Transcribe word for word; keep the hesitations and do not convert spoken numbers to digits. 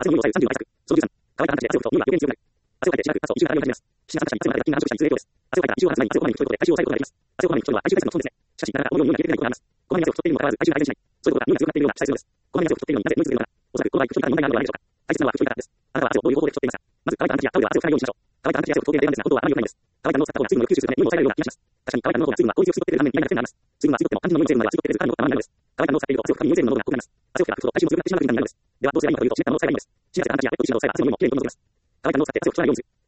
圧の量を左右さんじゅうの対策。そのじゅうさん、乾いた汗をかいた汗をと、乳が余計強くなる。汗をかいてしばらくと、乳が流れ始めます。七月からにじゅうはちにんが汗をかいたら、筋を離すない。汗をかいたら筋をを太ることで、体重を最小化にする。足し、なかなかこのように消えていないことがあります。こまめに汗を太っているにもかかわらず、体重が改善しない。そういうことが、乳が強くなっているような体質です。こまめに汗を太っているのになぜ無理するのか。おそらくこの場合、太り方に問題があるのではないでしょうか。大切なのは太り方です。あなたは汗をどういう方法で太っていますか。まず、乾いたハンカチやタオルは汗を拭かないようにしましょう。乾いたハンカチや汗を太っているだけなんですが、本当はあまり良くないんです。乾いた布を使った方が水分を吸収するため、尿を抑えられるような気がします。確かに乾いた布の方が水分は効率よく吸っているために嫌な癖になります。水分は吸い取っても、肝心の尿に成分までは吸い取っているから尿がたまらないのです。乾いた布を使っていると汗を拭くために尿成分の濃度が濃くなります。汗を拭かなくと体重も強くなってしまうという風になるのです。では、どうすればいいのかというと、湿った布を使えばいいのです。湿らせたハンカチやペットボトルのシートを洗う汗の量もきれいにコントロールします。乾いた布を使って汗を拭かないようにする。